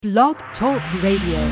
Blog Talk Radio.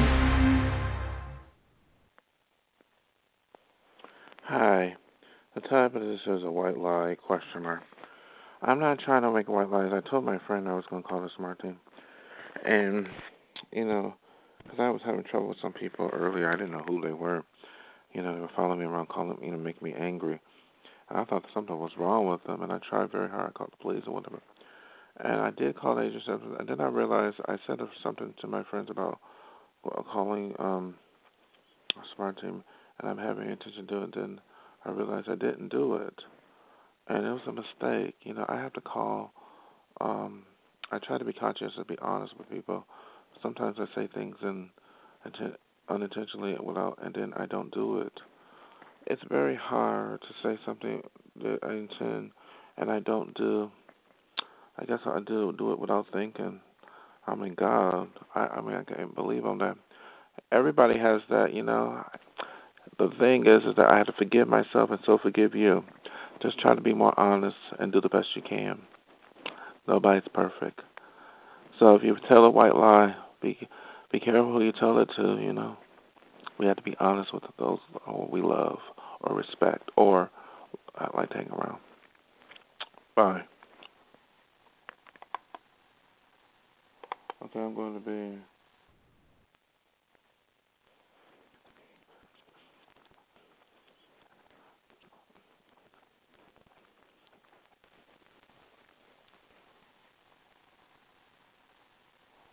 Hi. The title of this is a white lie questioner. I'm not trying to make white lies. I told my friend I was going to call this Martin. And, because I was having trouble with some people earlier. I didn't know who they were. They were following me around, calling me, making me angry. And I thought something was wrong with them. And I tried very hard. I called the police or whatever. And I did call the agency. And then I realized I said something to my friends about calling a smart team. And I'm having intention to do it. Then I realized I didn't do it. And it was a mistake. I have to call. I try to be conscious and be honest with people. Sometimes I say things unintentionally and then I don't do it. It's very hard to say something that I intend and I don't do. I guess I do it without thinking. I mean, God, I can't believe on that. Everybody has that, The thing is that I have to forgive myself and so forgive you. Just try to be more honest and do the best you can. Nobody's perfect. So if you tell a white lie, be careful who you tell it to, We have to be honest with those we love or respect or like to hang around. Bye. Okay, I'm going to be